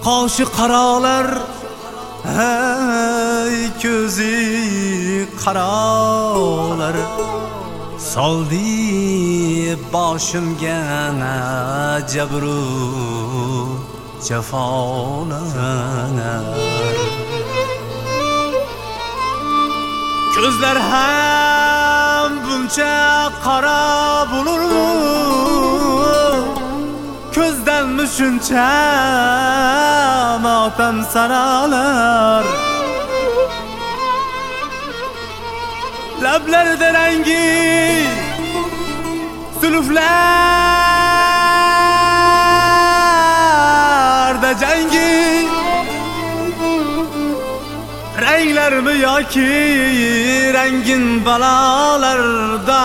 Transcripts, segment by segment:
qoshi qarolar, hey ko'zi qarolar, soldi boshimga jabru jafolar. Ko'zlar ham buncha qora bo'lurmi? Ko'zdanmi shuncha motam saralar? Lablarida rangi zuluflarda jangi, ranglarmi yoki rangin balolarda?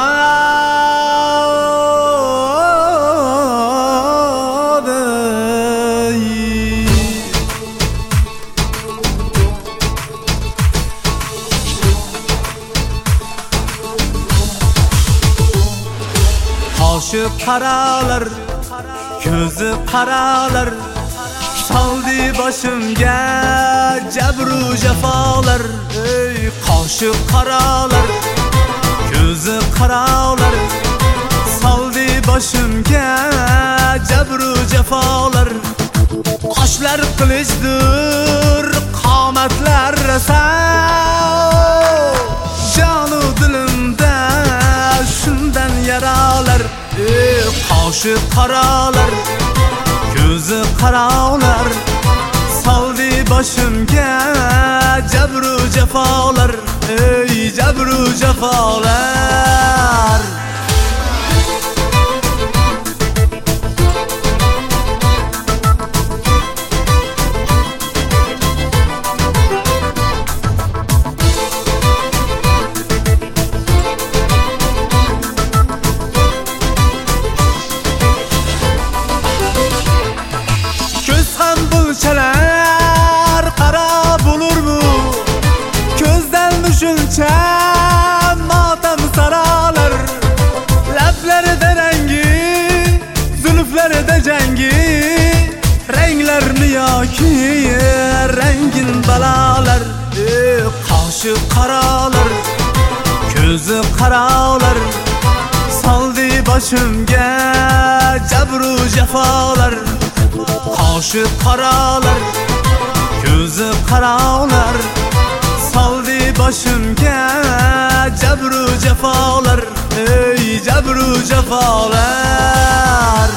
Qoshi qaralar, ko'zi qaralar, soldi boshimga jabru jafolar. Ey qoshi qaralar, ko'zi qaralar, soldi boshimga jabru jafolar. Qoshlar qilichdir, qomatlar rasa, jonu dilimda shundan yaralar. Ey qoshi qaralar, ko'zi qaralar, soldi boshimga jabru jafolar. Ey jabru jafolar. Bulchalar qara bo'lurmi? Ko'zdan shuncha motam saralar. Lablarida rangi, zuluflarida jangi, ranglarni yoki rangin balolar. Ey qoshi qaralar, ko'zi qaralar, soldi boshimga jabru jafolar. Qoshi qaralar, ko'zi qaralar, soldi boshimga jabru jafolar. Ey jabru jafolar.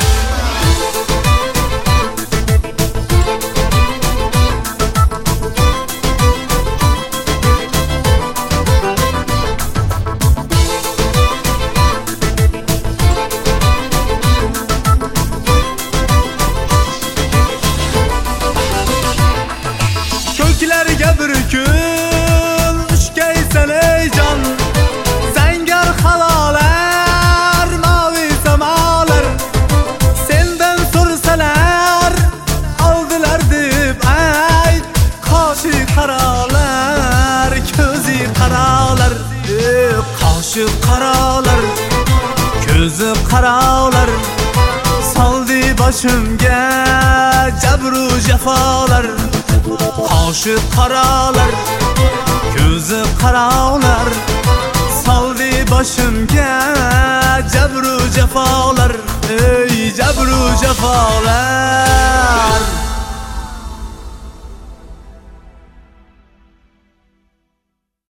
Ko'klarga bir kun ushgaysan ey jon, zangar havolar, mavi samolar. Sendan so'rsalar oldilar deb ayt. Qoshi qaralar, ko'zi qaralar, ey qoshi qaralar, ko'zi qaralar, soldi boshimga jabru jafolar. Qoshi qaralar, ko'zi qaralar, soldi boshimga jabru jafolar. Ey jabru jafolar.